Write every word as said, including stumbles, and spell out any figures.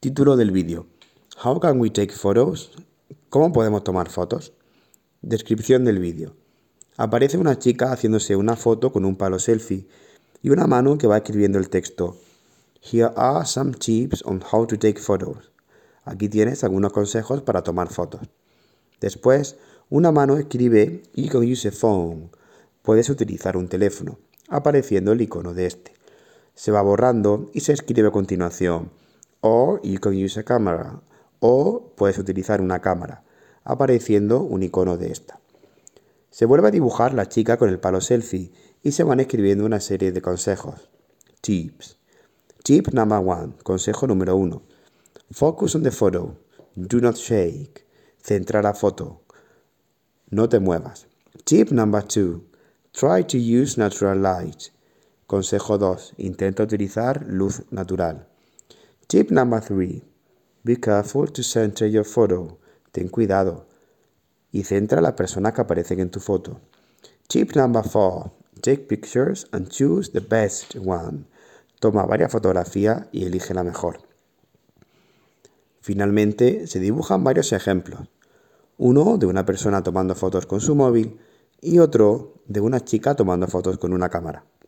Título del vídeo: How can we take photos? ¿Cómo podemos tomar fotos? Descripción del vídeo: aparece una chica haciéndose una foto con un palo selfie y una mano que va escribiendo el texto Here are some tips on how to take photos. Aquí tienes algunos consejos para tomar fotos. Después, una mano escribe You can use a phone. Puedes utilizar un teléfono, apareciendo el icono de este. Se va borrando y se escribe a continuación Or you can use a camera. O puedes utilizar una cámara, apareciendo un icono de esta. Se vuelve a dibujar la chica con el palo selfie y se van escribiendo una serie de consejos. Tips. Tip number one. Consejo número uno. Focus on the photo. Do not shake. Centra la foto. No te muevas. Tip number two. Try to use natural light. Consejo dos. Intenta utilizar luz natural. Tip number three. Be careful to center your photo. Ten cuidado y centra a las personas que aparecen en tu foto. Tip number four. Take pictures and choose the best one. Toma varias fotografías y elige la mejor. Finalmente, se dibujan varios ejemplos. Uno de una persona tomando fotos con su móvil y otro de una chica tomando fotos con una cámara.